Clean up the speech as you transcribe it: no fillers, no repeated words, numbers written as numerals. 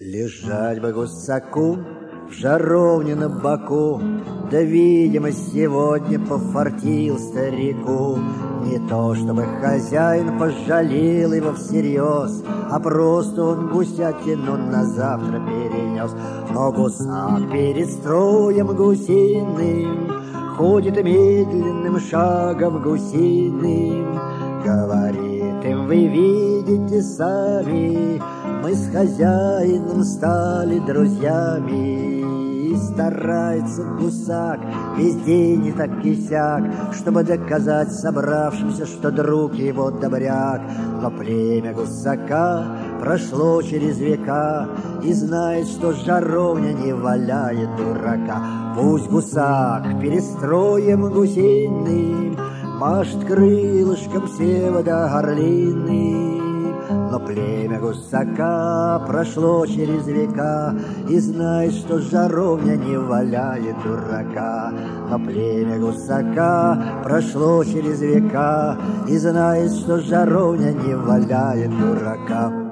Лежать бы гусаку в жаровне на боку, да, видимо, сегодня пофартил старику. Не то чтобы хозяин пожалел его всерьез, а просто он гусятину на завтра перенес. Но гусак перед строем гусиным ходит медленным шагом гусиным. Говорит им: вы видите сами, мы с хозяином стали друзьями. И старается гусак весь день и так и сяк, чтобы доказать собравшимся, что друг его добряк. Но племя гусака прошло через века и знает, что жаровня не валяет дурака. Пусть гусак перед строем гусиным машет крылышком севода орлиным, но племя гусака прошло через века и знает, что жаровня не валяет дурака. Но племя гусака прошло через века и знает, что жаровня не валяет дурака.